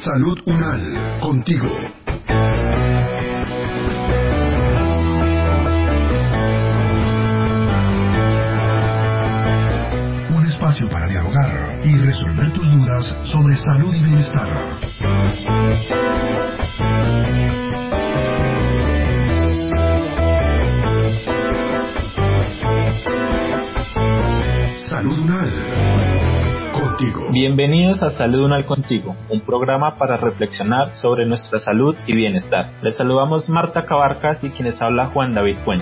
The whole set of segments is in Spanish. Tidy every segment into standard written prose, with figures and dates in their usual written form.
Salud Unal, contigo. Un espacio para dialogar y resolver tus dudas sobre salud y bienestar. Salud Unal, contigo. Bienvenidos a Salud Unal Contigo, un programa para reflexionar sobre nuestra salud y bienestar. Les saludamos Marta Cabarcas y quienes habla Juan David Puente.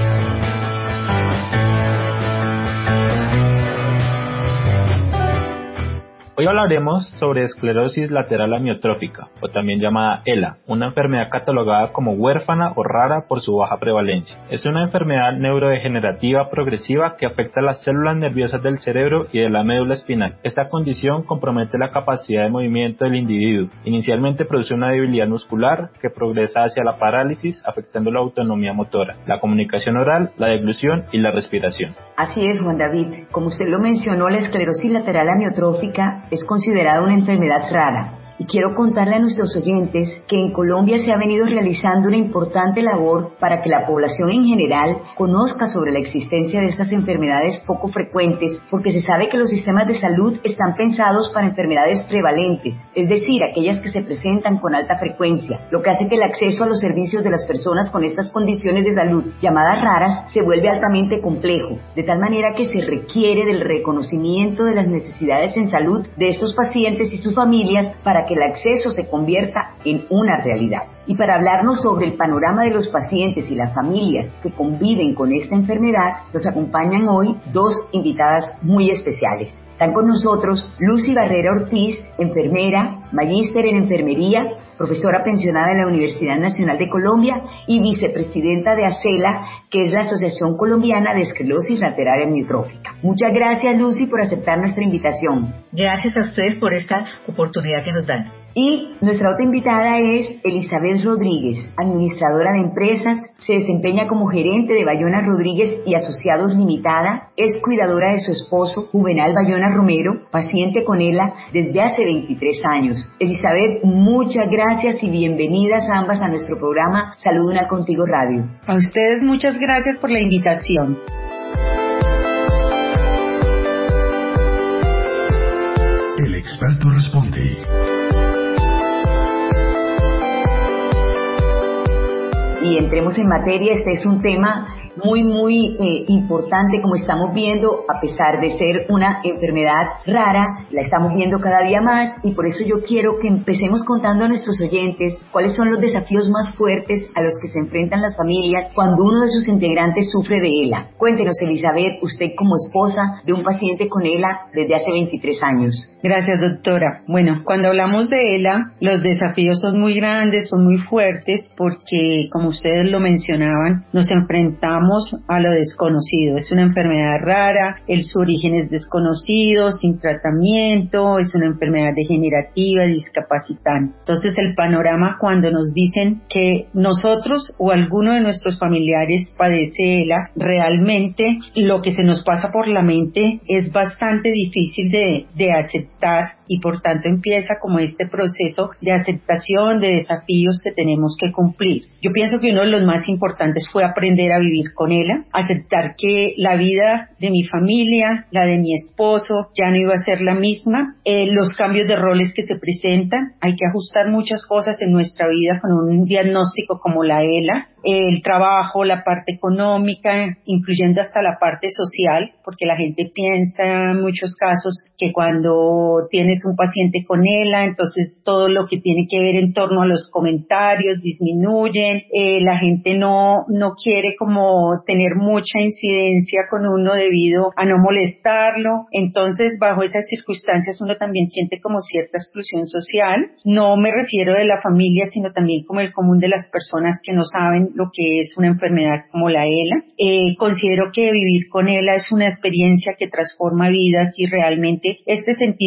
Hoy hablaremos sobre esclerosis lateral amiotrófica, o también llamada ELA, una enfermedad catalogada como huérfana o rara por su baja prevalencia. Es una enfermedad neurodegenerativa progresiva que afecta a las células nerviosas del cerebro y de la médula espinal. Esta condición compromete la capacidad de movimiento del individuo. Inicialmente produce una debilidad muscular que progresa hacia la parálisis, afectando la autonomía motora, la comunicación oral, la deglución y la respiración. Así es, Juan David. Como usted lo mencionó, la esclerosis lateral amiotrófica es considerada una enfermedad rara. Y quiero contarle a nuestros oyentes que en Colombia se ha venido realizando una importante labor para que la población en general conozca sobre la existencia de estas enfermedades poco frecuentes, porque se sabe que los sistemas de salud están pensados para enfermedades prevalentes, es decir, aquellas que se presentan con alta frecuencia, lo que hace que el acceso a los servicios de las personas con estas condiciones de salud, llamadas raras, se vuelve altamente complejo, de tal manera que se requiere del reconocimiento de las necesidades en salud de estos pacientes y sus familias para que el acceso se convierta en una realidad. Y para hablarnos sobre el panorama de los pacientes y las familias que conviven con esta enfermedad, nos acompañan hoy dos invitadas muy especiales. Están con nosotros Lucy Barrera Ortiz, enfermera, magíster en enfermería, profesora pensionada de la Universidad Nacional de Colombia y vicepresidenta de ACELA, que es la Asociación Colombiana de Esclerosis Lateral Amiotrófica. Muchas gracias, Lucy, por aceptar nuestra invitación. Gracias a ustedes por esta oportunidad que nos dan. Y nuestra otra invitada es Elizabeth Rodríguez, administradora de empresas, se desempeña como gerente de Bayona Rodríguez y Asociados Limitada, es cuidadora de su esposo, Juvenal Bayona Romero, paciente con ELA desde hace 23 años. Elizabeth, muchas gracias y bienvenidas ambas a nuestro programa Salud Unal Contigo Radio. A ustedes muchas gracias por la invitación. El experto responde. Y entremos en materia. Este es un tema muy importante, como estamos viendo, a pesar de ser una enfermedad rara, la estamos viendo cada día más, y por eso yo quiero que empecemos contando a nuestros oyentes cuáles son los desafíos más fuertes a los que se enfrentan las familias cuando uno de sus integrantes sufre de ELA. Cuéntenos, Elizabeth, usted como esposa de un paciente con ELA desde hace 23 años. Gracias, doctora. Bueno, cuando hablamos de ELA, los desafíos son muy grandes, son muy fuertes, porque, como ustedes lo mencionaban, nos enfrentamos a lo desconocido. Es una enfermedad rara, su origen es desconocido, sin tratamiento, es una enfermedad degenerativa, discapacitante. Entonces, el panorama cuando nos dicen que nosotros o alguno de nuestros familiares padece ELA, realmente lo que se nos pasa por la mente es bastante difícil de aceptar, y por tanto empieza como este proceso de aceptación de desafíos que tenemos que cumplir. Yo pienso que uno de los más importantes fue aprender a vivir con ELA, aceptar que la vida de mi familia, la de mi esposo, ya no iba a ser la misma, los cambios de roles que se presentan, hay que ajustar muchas cosas en nuestra vida con un diagnóstico como la ELA, el trabajo, la parte económica, incluyendo hasta la parte social, porque la gente piensa en muchos casos que cuando tienes un paciente con ELA, entonces todo lo que tiene que ver en torno a los comentarios disminuyen, la gente no quiere como tener mucha incidencia con uno debido a no molestarlo. Entonces, bajo esas circunstancias uno también siente como cierta exclusión social. No me refiero de la familia, sino también como el común de las personas que no saben lo que es una enfermedad como la ELA. Considero que vivir con ELA es una experiencia que transforma vidas, y realmente este sentido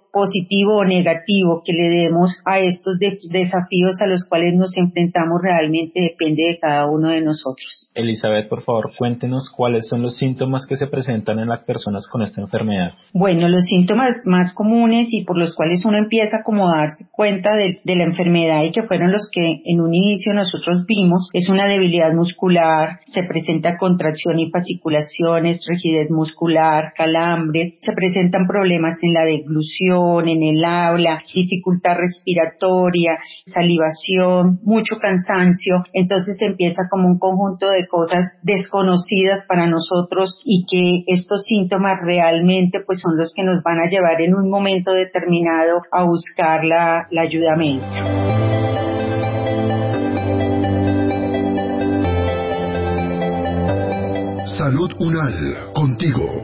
positivo o negativo que le demos a estos desafíos a los cuales nos enfrentamos realmente depende de cada uno de nosotros. Elizabeth, por favor, cuéntenos cuáles son los síntomas que se presentan en las personas con esta enfermedad. Bueno, los síntomas más comunes y por los cuales uno empieza como a darse cuenta de la enfermedad y que fueron los que en un inicio nosotros vimos, es una debilidad muscular, se presenta contracción y fasciculaciones, rigidez muscular, calambres, se presentan problemas en la deglución, en el habla, dificultad respiratoria, salivación, mucho cansancio. Entonces empieza como un conjunto de cosas desconocidas para nosotros y que estos síntomas realmente pues son los que nos van a llevar en un momento determinado a buscar la ayuda médica. Salud Unal, contigo.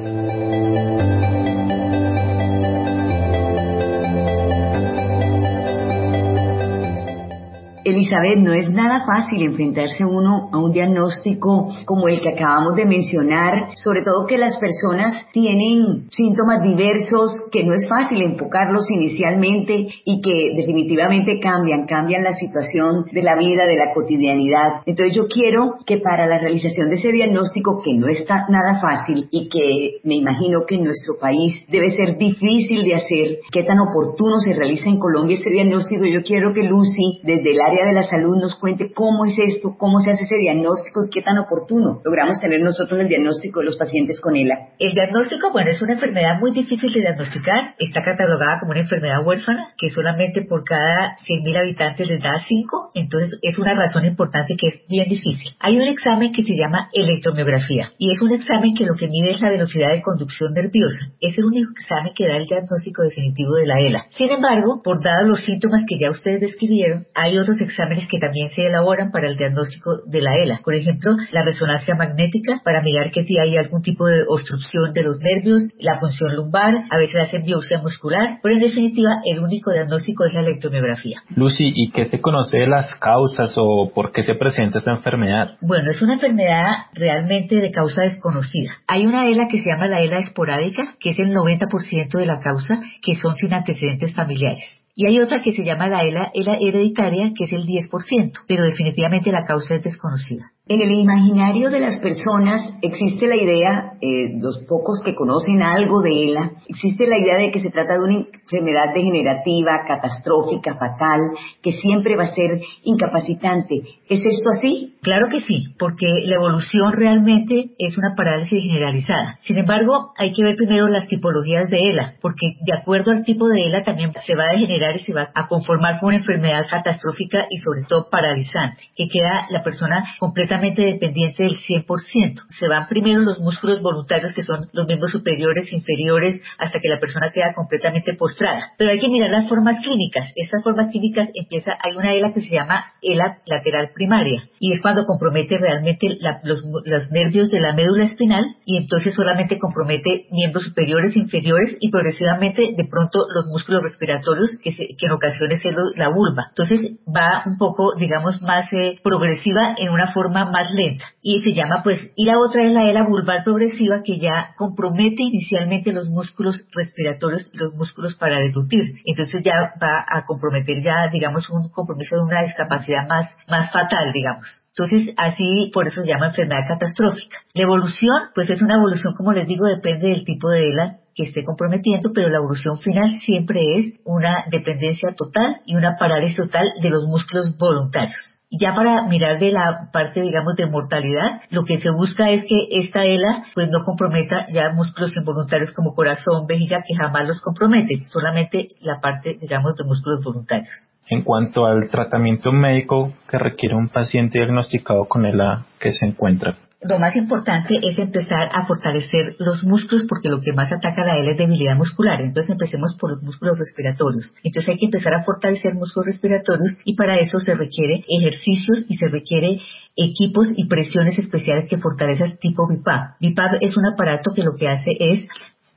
Elizabeth, no es nada fácil enfrentarse uno a un diagnóstico como el que acabamos de mencionar, sobre todo que las personas tienen síntomas diversos, que no es fácil enfocarlos inicialmente y que definitivamente cambian la situación de la vida, de la cotidianidad. Entonces yo quiero que para la realización de ese diagnóstico, que no está nada fácil y que me imagino que en nuestro país debe ser difícil de hacer, qué tan oportuno se realiza en Colombia este diagnóstico, yo quiero que Lucy, desde el área de la salud, nos cuente cómo es esto, cómo se hace ese diagnóstico y qué tan oportuno logramos tener nosotros el diagnóstico de los pacientes con ELA. El diagnóstico, bueno, es una enfermedad muy difícil de diagnosticar, está catalogada como una enfermedad huérfana, que solamente por cada 100.000 habitantes les da 5, entonces es una razón importante que es bien difícil. Hay un examen que se llama electromiografía, y es un examen que lo que mide es la velocidad de conducción nerviosa. Es el único examen que da el diagnóstico definitivo de la ELA. Sin embargo, por dados los síntomas que ya ustedes describieron, hay otros exámenes que también se elaboran para el diagnóstico de la ELA. Por ejemplo, la resonancia magnética para mirar que si hay algún tipo de obstrucción de los nervios, la punción lumbar, a veces hacen biopsia muscular, pero en definitiva el único diagnóstico es la electromiografía. Lucy, ¿y qué se conoce de las causas o por qué se presenta esta enfermedad? Bueno, es una enfermedad realmente de causa desconocida. Hay una ELA que se llama la ELA esporádica, que es el 90% de la causa, que son sin antecedentes familiares. Y hay otra que se llama la ELA hereditaria, que es el 10%, pero definitivamente la causa es desconocida. En el imaginario de las personas existe la idea, los pocos que conocen algo de ELA, existe la idea de que se trata de una enfermedad degenerativa, catastrófica, fatal, que siempre va a ser incapacitante. ¿Es esto así? Claro que sí, porque la evolución realmente es una parálisis generalizada. Sin embargo, hay que ver primero las tipologías de ELA, porque de acuerdo al tipo de ELA también se va a degenerar y se va a conformar con una enfermedad catastrófica y sobre todo paralizante, que queda la persona completamente dependiente del 100%. Se van primero los músculos voluntarios, que son los miembros superiores, inferiores, hasta que la persona queda completamente postrada. Pero hay que mirar las formas clínicas. Estas formas clínicas hay una ELA que se llama ELA lateral primaria, y es cuando compromete realmente los nervios de la médula espinal, y entonces solamente compromete miembros superiores, inferiores, y progresivamente de pronto los músculos respiratorios, que en ocasiones es la vulva. Entonces va un poco, digamos, más progresiva en una forma más lenta, y se llama y la otra es la ELA vulvar progresiva, que ya compromete inicialmente los músculos respiratorios y los músculos para deglutir. Entonces ya va a comprometer digamos, un compromiso de una discapacidad más fatal, digamos. Entonces, así, por eso se llama enfermedad catastrófica. La evolución, es una evolución, como les digo, depende del tipo de ELA que esté comprometiendo, pero la evolución final siempre es una dependencia total y una parálisis total de los músculos voluntarios. Ya para mirar de la parte, digamos, de mortalidad, lo que se busca es que esta ELA no comprometa ya músculos involuntarios como corazón, vejiga, que jamás los compromete, solamente la parte, digamos, de músculos voluntarios. En cuanto al tratamiento médico que requiere un paciente diagnosticado con ELA, ¿qué se encuentra? Lo más importante es empezar a fortalecer los músculos, porque lo que más ataca a la ELA es debilidad muscular. Entonces empecemos por los músculos respiratorios. Entonces hay que empezar a fortalecer músculos respiratorios, y para eso se requiere ejercicios y se requiere equipos y presiones especiales que fortalecen tipo BiPAP. BiPAP es un aparato que lo que hace es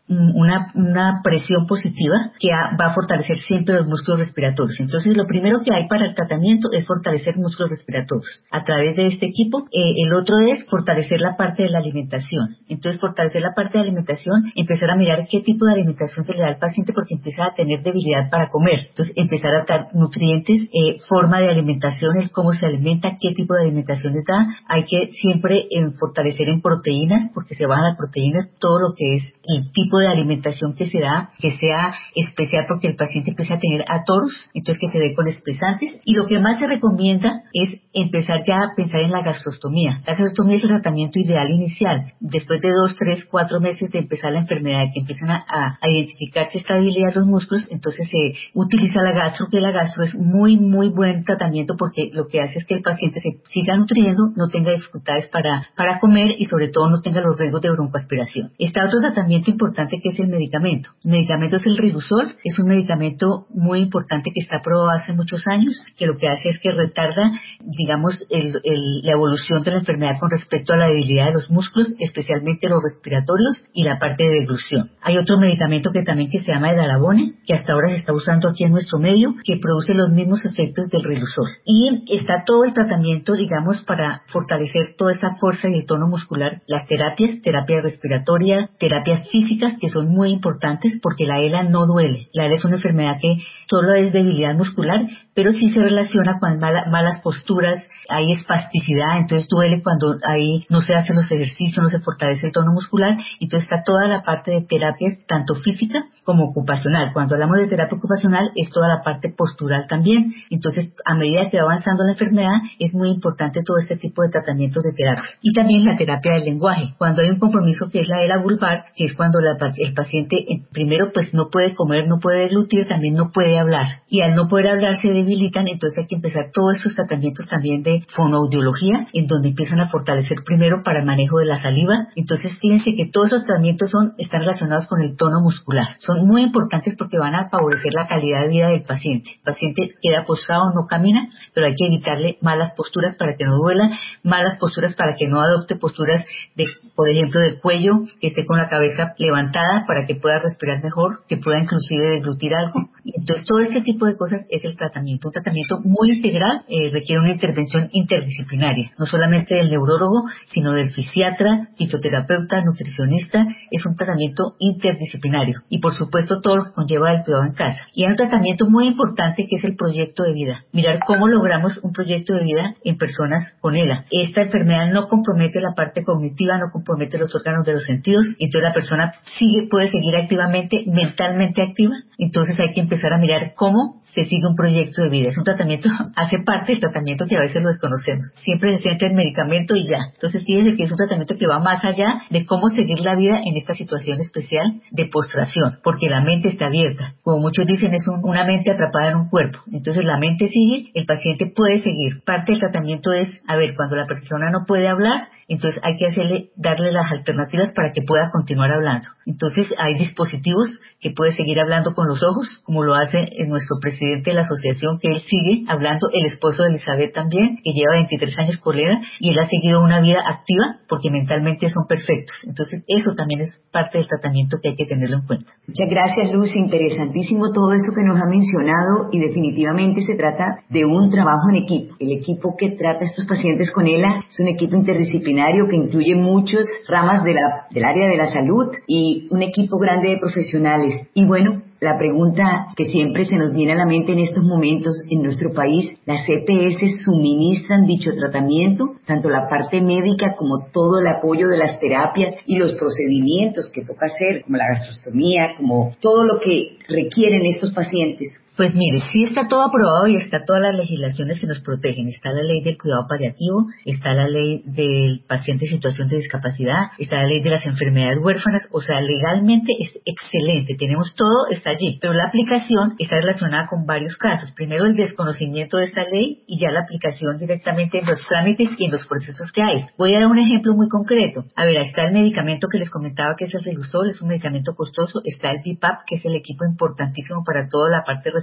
una presión positiva que va a fortalecer siempre los músculos respiratorios. Entonces, lo primero que hay para el tratamiento es fortalecer músculos respiratorios a través de este equipo. El otro es fortalecer la parte de la alimentación. Entonces, fortalecer la parte de alimentación, empezar a mirar qué tipo de alimentación se le da al paciente porque empieza a tener debilidad para comer. Entonces, empezar a dar nutrientes, forma de alimentación, el cómo se alimenta, qué tipo de alimentación les da. Hay que siempre fortalecer en proteínas porque se bajan las proteínas, todo lo que es el tipo de alimentación que se da, que sea especial porque el paciente empieza a tener atoros, entonces que se dé con espesantes. Y lo que más se recomienda es empezar ya a pensar en la gastrostomía. La gastrostomía es el tratamiento ideal inicial. Después de 2, 3, 4 meses de empezar la enfermedad, que empiezan a identificarse esta debilidad de los músculos, entonces se utiliza la gastro, que la gastro es muy, muy buen tratamiento porque lo que hace es que el paciente se siga nutriendo, no tenga dificultades para comer y sobre todo no tenga los riesgos de broncoaspiración. Está otro tratamiento importante que es el medicamento. El medicamento es el Riluzol, es un medicamento muy importante que está aprobado hace muchos años, que lo que hace es que retarda, digamos, la evolución de la enfermedad con respecto a la debilidad de los músculos, especialmente los respiratorios y la parte de deglución. Hay otro medicamento que se llama Edarabone, que hasta ahora se está usando aquí en nuestro medio, que produce los mismos efectos del Riluzol. Y está todo el tratamiento, digamos, para fortalecer toda esa fuerza y el tono muscular, las terapias, terapia respiratoria, terapias físicas que son muy importantes porque la ELA no duele. La ELA es una enfermedad que solo es debilidad muscular, pero sí se relaciona con malas posturas, hay espasticidad, entonces duele cuando ahí no se hacen los ejercicios, no se fortalece el tono muscular, entonces está toda la parte de terapias, tanto física como ocupacional. Cuando hablamos de terapia ocupacional es toda la parte postural también, entonces a medida que va avanzando la enfermedad es muy importante todo este tipo de tratamientos de terapia. Y también la terapia del lenguaje, cuando hay un compromiso que es la ELA vulvar, que es cuando el paciente primero pues no puede comer, no puede deglutir, también no puede hablar, y al no poder hablar se debilitan, entonces hay que empezar todos estos tratamientos también de fonoaudiología, en donde empiezan a fortalecer primero para el manejo de la saliva. Entonces fíjense que todos esos tratamientos están relacionados con el tono muscular, son muy importantes porque van a favorecer la calidad de vida del paciente. El paciente queda postrado, no camina, pero hay que evitarle malas posturas para que no duela, malas posturas para que no adopte posturas de, por ejemplo, del cuello, que esté con la cabeza levantada para que pueda respirar mejor, que pueda inclusive deglutir algo. Entonces todo este tipo de cosas es el tratamiento, un tratamiento muy integral, requiere una intervención interdisciplinaria, no solamente del neurólogo, sino del fisiatra, fisioterapeuta, nutricionista. Es un tratamiento interdisciplinario y por supuesto todo lo que conlleva el cuidado en casa. Y hay un tratamiento muy importante que es el proyecto de vida, mirar cómo logramos un proyecto de vida en personas con ELA. Esta enfermedad no compromete la parte cognitiva, no compromete los órganos de los sentidos, entonces la persona puede seguir activamente, mentalmente activa. Entonces hay que empezar a mirar cómo se sigue un proyecto de vida. Es un tratamiento, hace parte del tratamiento que a veces lo desconocemos. Siempre se centra en medicamento y ya. Entonces fíjense que es un tratamiento que va más allá de cómo seguir la vida en esta situación especial de postración, porque la mente está abierta. Como muchos dicen, es una mente atrapada en un cuerpo. Entonces la mente sigue, el paciente puede seguir. Parte del tratamiento es, cuando la persona no puede hablar, entonces hay que darle las alternativas para que pueda continuar hablando. Entonces hay dispositivos que puede seguir hablando con los ojos, como lo hace nuestro presidente de la asociación, que él sigue hablando, el esposo de Elizabeth también, que lleva 23 años con ELA, y él ha seguido una vida activa porque mentalmente son perfectos. Entonces eso también es parte del tratamiento que hay que tenerlo en cuenta. Muchas gracias, Luz, interesantísimo todo eso que nos ha mencionado y definitivamente se trata de un trabajo en equipo. El equipo que trata a estos pacientes con ELA es un equipo interdisciplinario que incluye muchas ramas del área de la salud y un equipo grande de profesionales. Y bueno, la pregunta que siempre se nos viene a la mente en estos momentos en nuestro país, ¿las EPS suministran dicho tratamiento? Tanto la parte médica como todo el apoyo de las terapias y los procedimientos que toca hacer, como la gastrostomía, como todo lo que requieren estos pacientes. Pues mire, sí está todo aprobado y está todas las legislaciones que nos protegen. Está la ley del cuidado paliativo, está la ley del paciente en situación de discapacidad, está la ley de las enfermedades huérfanas, o sea, legalmente es excelente, tenemos todo, está allí, pero la aplicación está relacionada con varios casos. Primero el desconocimiento de esta ley y ya la aplicación directamente en los trámites y en los procesos que hay. Voy a dar un ejemplo muy concreto. Está el medicamento que les comentaba que es el Riluzol, es un medicamento costoso, está el BiPAP, que es el equipo importantísimo para toda la parte respiratoria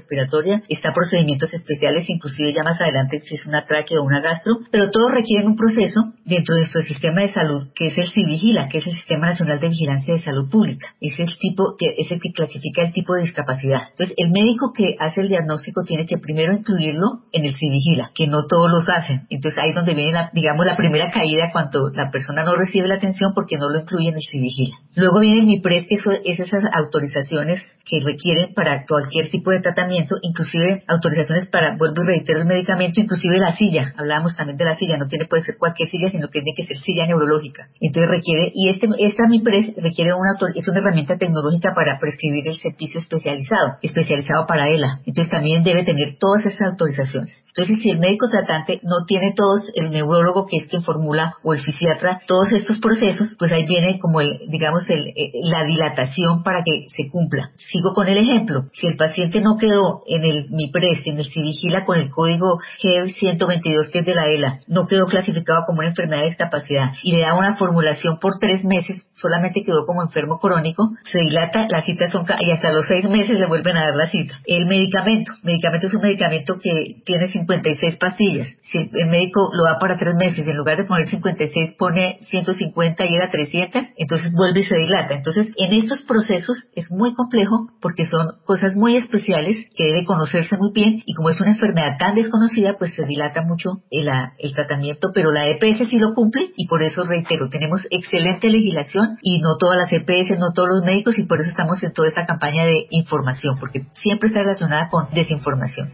respiratoria, está procedimientos especiales, inclusive ya más adelante si es una tráquea o una gastro, pero todos requieren un proceso dentro de nuestro sistema de salud, que es el CIVIGILA, que es el Sistema Nacional de Vigilancia de Salud Pública. Es el que clasifica el tipo de discapacidad. Entonces, el médico que hace el diagnóstico tiene que primero incluirlo en el CIVIGILA, que no todos los hacen. Entonces, ahí es donde viene la primera caída cuando la persona no recibe la atención porque no lo incluye en el CIVIGILA. Luego viene el MIPRES, que es esas autorizaciones que requieren para cualquier tipo de tratamiento, inclusive autorizaciones para, vuelvo y reitero, el medicamento, inclusive la silla. Hablábamos también de la silla, puede ser cualquier silla, sino que tiene que ser silla neurológica. Entonces requiere, y esta MIPRES requiere es una herramienta tecnológica para prescribir el servicio especializado para ELA. Entonces también debe tener todas esas autorizaciones. Entonces, si el médico tratante no tiene todos, el neurólogo, que es quien formula, o el fisiatra, todos estos procesos, pues ahí viene como la dilatación para que se cumpla. Sigo con el ejemplo. Si el paciente no quedó en el MIPRES, en el CIVIGILA con el código G122, que es de la ELA, no quedó clasificado como una enfermedad de discapacidad y le da una formulación por 3 meses, solamente quedó como enfermo crónico, se dilata, las citas y hasta los 6 meses le vuelven a dar la cita. El medicamento es un medicamento que tiene 56 pastillas. Si el médico lo da para 3 meses, en lugar de poner 56 pone 150 y era 300, entonces vuelve y se dilata. Entonces, en estos procesos es muy complejo porque son cosas muy especiales que debe conocerse muy bien, y como es una enfermedad tan desconocida, pues se dilata mucho el tratamiento, pero la EPS sí lo cumple, y por eso reitero, tenemos excelente legislación y no todas las EPS, no todos los médicos, y por eso estamos en toda esta campaña de información, porque siempre está relacionada con desinformación.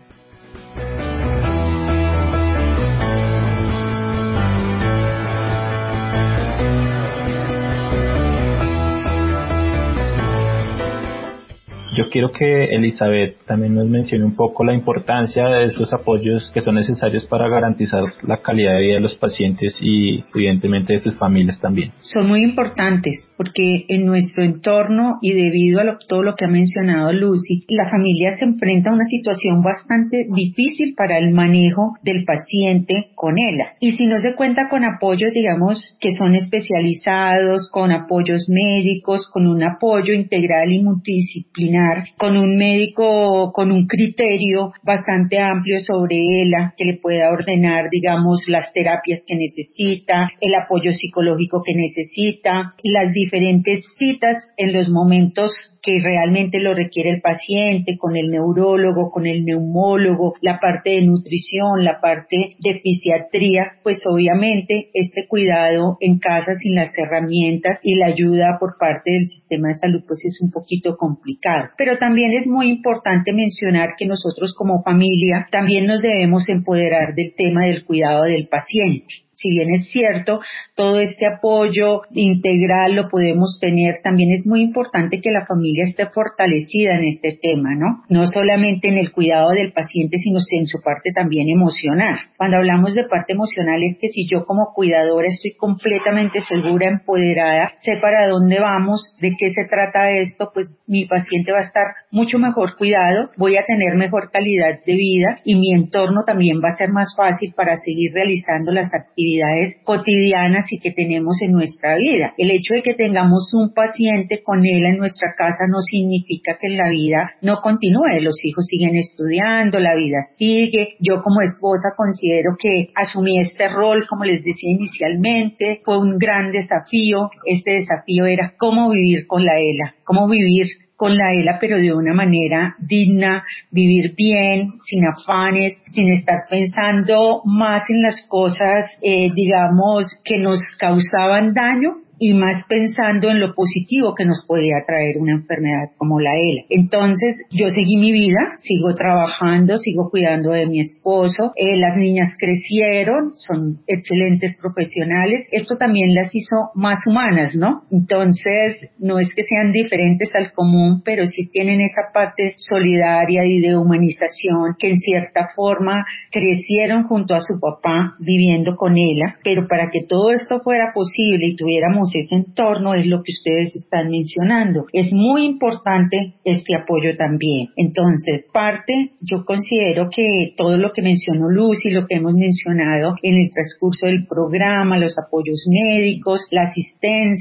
Yo quiero que Elizabeth también nos mencione un poco la importancia de estos apoyos que son necesarios para garantizar la calidad de vida de los pacientes y evidentemente de sus familias también. Son muy importantes porque en nuestro entorno, y debido a todo lo que ha mencionado Lucy, la familia se enfrenta a una situación bastante difícil para el manejo del paciente con ELA. Y si no se cuenta con apoyos, digamos, que son especializados, con apoyos médicos, con un apoyo integral y multidisciplinar, con un médico con un criterio bastante amplio sobre ELA, que le pueda ordenar, digamos, las terapias que necesita, el apoyo psicológico que necesita, las diferentes citas en los momentos que realmente lo requiere el paciente, con el neurólogo, con el neumólogo, la parte de nutrición, la parte de fisiatría, pues obviamente este cuidado en casa sin las herramientas y la ayuda por parte del sistema de salud pues es un poquito complicado. Pero también es muy importante mencionar que nosotros como familia también nos debemos empoderar del tema del cuidado del paciente. Si bien es cierto, todo este apoyo integral lo podemos tener, también es muy importante que la familia esté fortalecida en este tema, ¿no? No solamente en el cuidado del paciente, sino en su parte también emocional. Cuando hablamos de parte emocional es que si yo como cuidadora estoy completamente segura, empoderada, sé para dónde vamos, de qué se trata esto, pues mi paciente va a estar mucho mejor cuidado, voy a tener mejor calidad de vida y mi entorno también va a ser más fácil para seguir realizando las actividades cotidianas y que tenemos en nuestra vida. El hecho de que tengamos un paciente con ELA en nuestra casa no significa que la vida no continúe. Los hijos siguen estudiando, la vida sigue. Yo como esposa considero que asumí este rol, como les decía inicialmente, fue un gran desafío. Este desafío era cómo vivir con la ELA, cómo vivir con la ELA, pero de una manera digna, vivir bien, sin afanes, sin estar pensando más en las cosas, digamos, que nos causaban daño, y más pensando en lo positivo que nos podía traer una enfermedad como la ELA. Entonces, yo seguí mi vida, sigo trabajando, sigo cuidando de mi esposo, las niñas crecieron, son excelentes profesionales, esto también las hizo más humanas, ¿no? Entonces, no es que sean diferentes al común, pero sí tienen esa parte solidaria y de humanización, que en cierta forma crecieron junto a su papá viviendo con ELA, pero para que todo esto fuera posible y tuviéramos ese entorno es lo que ustedes están mencionando. Es muy importante este apoyo también. Entonces, yo considero que todo lo que mencionó Lucy, lo que hemos mencionado en el transcurso del programa, los apoyos médicos, la asistencia,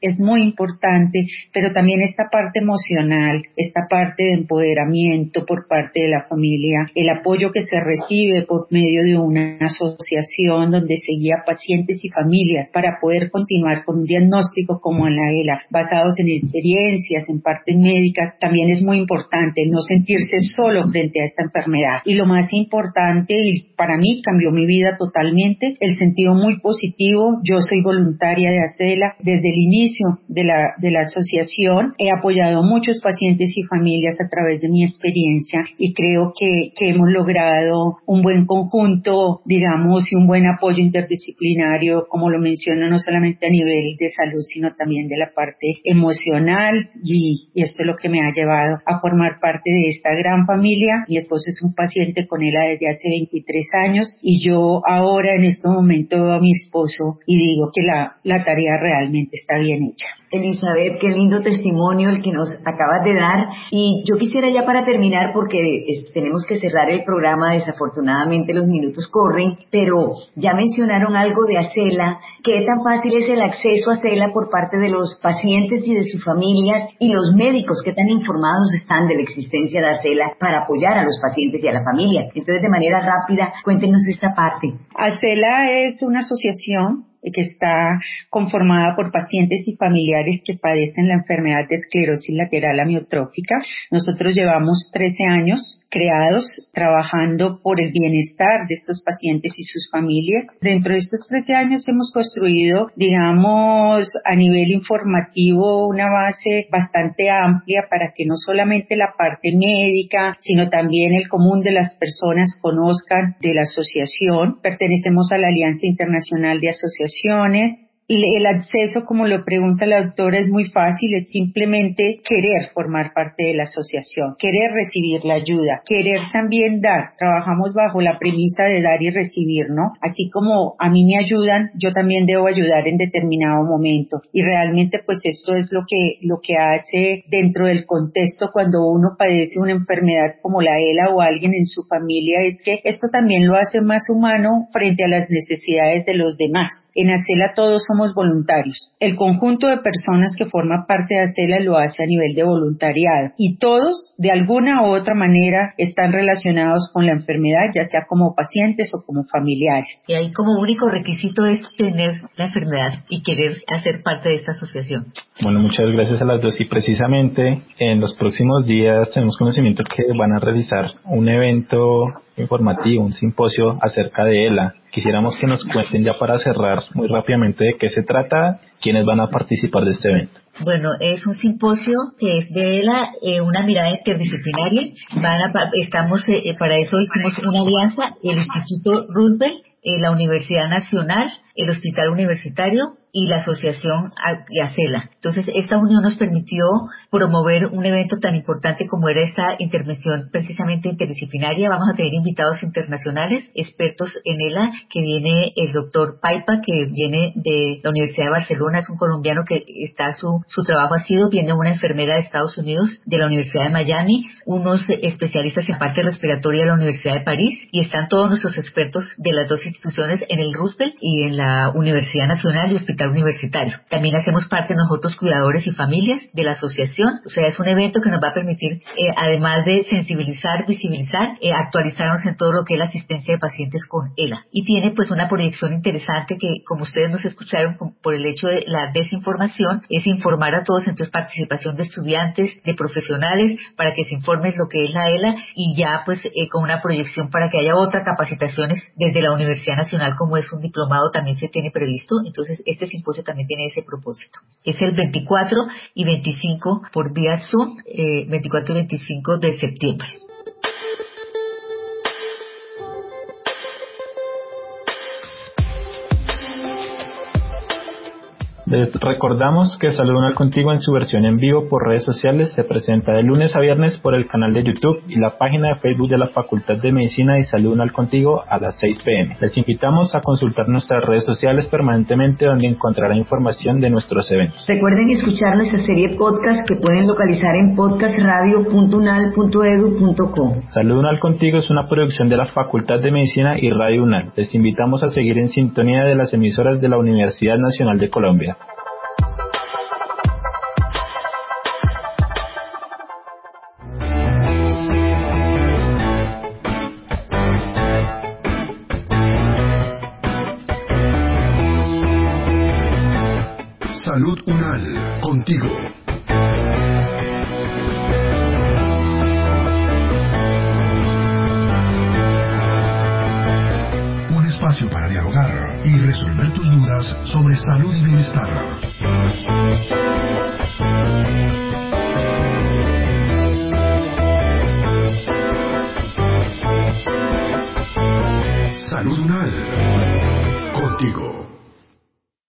es muy importante, pero también esta parte emocional, esta parte de empoderamiento por parte de la familia, el apoyo que se recibe por medio de una asociación donde se guía pacientes y familias para poder continuar con un diagnóstico como en la ELA, basados en experiencias, en partes médicas, también es muy importante no sentirse solo frente a esta enfermedad. Y lo más importante, y para mí cambió mi vida totalmente, el sentido muy positivo. Yo soy voluntaria de ACELA desde el inicio de la asociación. He apoyado a muchos pacientes y familias a través de mi experiencia y creo que hemos logrado un buen conjunto, digamos, y un buen apoyo interdisciplinario, como lo menciono, no solamente a nivel de salud, sino también de la parte emocional, y esto es lo que me ha llevado a formar parte de esta gran familia. Mi esposo es un paciente con ELA desde hace 23 años y yo ahora en este momento veo a mi esposo y digo que la tarea realmente está bien hecha. Elizabeth, qué lindo testimonio el que nos acabas de dar. Y yo quisiera ya para terminar, porque tenemos que cerrar el programa, desafortunadamente los minutos corren, pero ya mencionaron algo de ACELA. ¿Qué tan fácil es el acceso a ACELA por parte de los pacientes y de sus familias y los médicos? ¿Qué tan informados están de la existencia de ACELA para apoyar a los pacientes y a la familia? Entonces, de manera rápida, cuéntenos esta parte. ACELA es una asociación que está conformada por pacientes y familiares que padecen la enfermedad de esclerosis lateral amiotrófica. Nosotros llevamos 13 años creados trabajando por el bienestar de estos pacientes y sus familias. Dentro de estos 13 años hemos construido, digamos, a nivel informativo una base bastante amplia para que no solamente la parte médica, sino también el común de las personas conozcan de la asociación. Pertenecemos a la Alianza Internacional de Asociaciones. El acceso, como lo pregunta la doctora, es muy fácil, es simplemente querer formar parte de la asociación, querer recibir la ayuda, querer también dar. Trabajamos bajo la premisa de dar y recibir, ¿no? Así como a mí me ayudan, yo también debo ayudar en determinado momento. Y realmente pues esto es lo que hace dentro del contexto cuando uno padece una enfermedad como la ELA o alguien en su familia, es que esto también lo hace más humano frente a las necesidades de los demás. En ACELA todos somos voluntarios. El conjunto de personas que forman parte de ACELA lo hace a nivel de voluntariado y todos de alguna u otra manera están relacionados con la enfermedad, ya sea como pacientes o como familiares. Y ahí como único requisito es tener la enfermedad y querer hacer parte de esta asociación. Bueno, muchas gracias a las dos, y precisamente en los próximos días tenemos conocimiento que van a realizar un evento informativo, un simposio acerca de ELA. Quisiéramos que nos cuenten ya para cerrar muy rápidamente de qué se trata, quiénes van a participar de este evento. Bueno, es un simposio que es de ELA, una mirada interdisciplinaria. Para eso hicimos una alianza, el Instituto Roosevelt, la Universidad Nacional, el Hospital Universitario y la Asociación ACELA. Entonces, esta unión nos permitió promover un evento tan importante como era esta intervención precisamente interdisciplinaria. Vamos a tener invitados internacionales, expertos en ELA, que viene el doctor Paipa, que viene de la Universidad de Barcelona, es un colombiano que su trabajo ha sido, viene una enfermera de Estados Unidos, de la Universidad de Miami, unos especialistas en parte respiratoria de la Universidad de París, y están todos nuestros expertos de las dos instituciones en el Roosevelt y en la Universidad Nacional y Hospital Universitario. También hacemos parte nosotros, cuidadores y familias de la asociación. O sea, es un evento que nos va a permitir, además de sensibilizar, visibilizar, actualizarnos en todo lo que es la asistencia de pacientes con ELA. Y tiene pues una proyección interesante que, como ustedes nos escucharon, por el hecho de la desinformación, es informar a todos. Entonces, participación de estudiantes, de profesionales, para que se informen lo que es la ELA, y ya pues con una proyección para que haya otras capacitaciones desde la Universidad Nacional, como es un diplomado, también se tiene previsto. Entonces, este simposio también tiene ese propósito. Es el 24 y 25 por vía Zoom, 24 y 25 de septiembre. Les recordamos que Salud Unal Contigo en su versión en vivo por redes sociales se presenta de lunes a viernes por el canal de YouTube y la página de Facebook de la Facultad de Medicina y Salud Unal Contigo a las 6 p.m. Les invitamos a consultar nuestras redes sociales permanentemente, donde encontrará información de nuestros eventos. Recuerden escuchar nuestra serie podcast que pueden localizar en podcastradio.unal.edu.co. Salud Unal Contigo es una producción de la Facultad de Medicina y Radio Unal. Les invitamos a seguir en sintonía de las emisoras de la Universidad Nacional de Colombia. Salud Unal, contigo. Un espacio para dialogar y resolver tus dudas sobre salud y bienestar.